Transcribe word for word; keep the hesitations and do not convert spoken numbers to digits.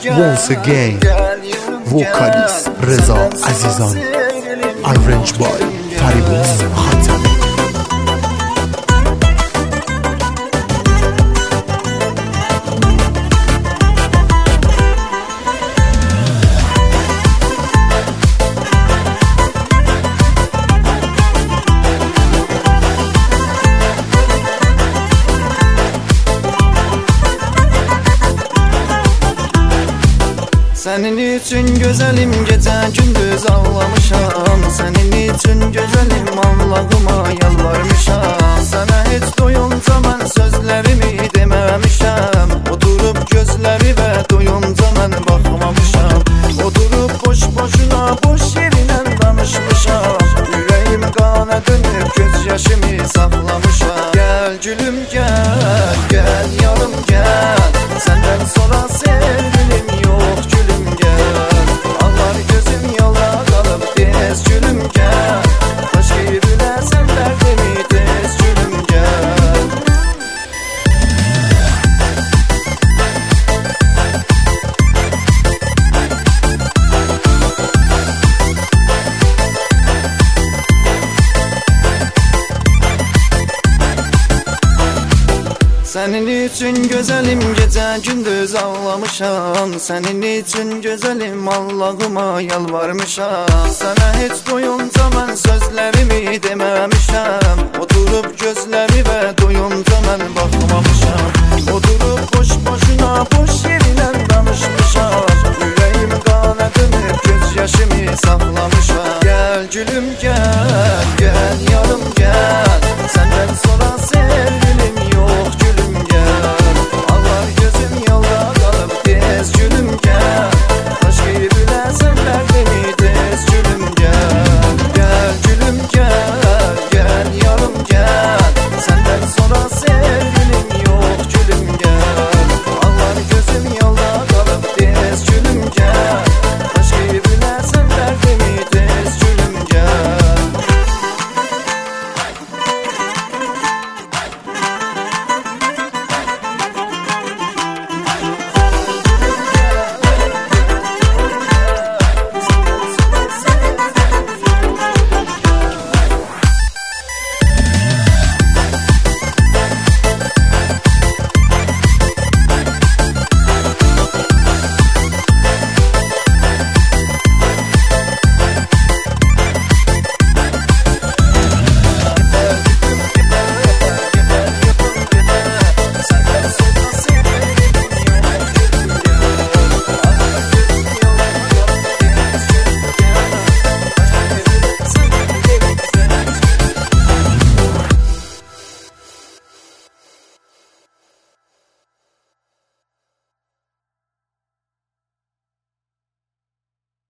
Once again, vocalist Reza Azizan, arranged by Faribun Khatami. Senin için güzelim gece gündüz ağlamışam. Senin için güzelim Allah'ıma yalvarmışam. Sana hiç doyunca ben sözlerimi dememişem. Oturup gözleri ve doyunca ben bakmamışam. Oturup boş boşuna boş yerine danışmışam. Yüreğim kana dönüp gözyaşımı saklamışam. Gel gülüm gel, gel yarım gel. Senden sonra sevgilim yok gülüm. Senin için güzelim gece gündüz ağlamışam. Senin için güzelim Allah'ıma yalvarmışam. Sana hiç doyunca ben sözlerimi dememişem. Oturup gözleri ve doyunca ben bakmamışam.